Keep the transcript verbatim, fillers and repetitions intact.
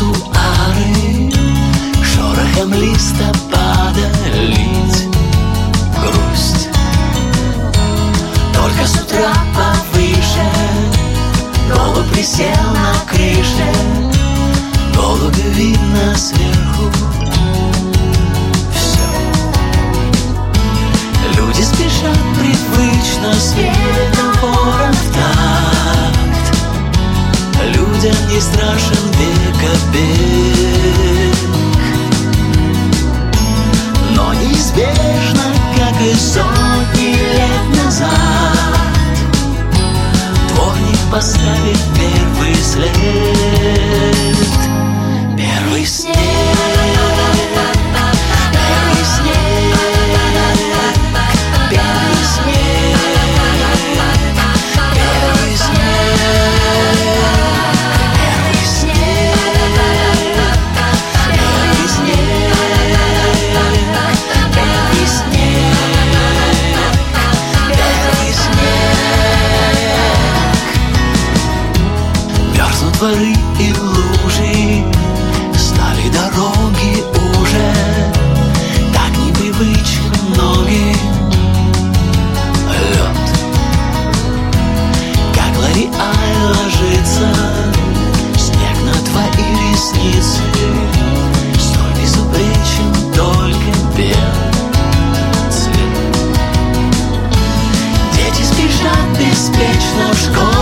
тротуары, шорохом листопада лить грусть. Только с утра повыше голубь присел на крыше, голубя видно сверху. Все. Люди спешат привычно, светофором в такт. Людям не страшен века бег, но неизбежно, как и сотни лет назад, дворник поставит первый след. Первый снег, первый снег, первый снег, первый снег, первый снег, первый снег, первый снег, первый снег. Мерзнут дворы и лужи, стали дороги уже так непривычны ноги. Лед, как Лориаль ложится снег на твои ресницы, столь безупречен только белый цвет. Дети спешат беспечно в школу,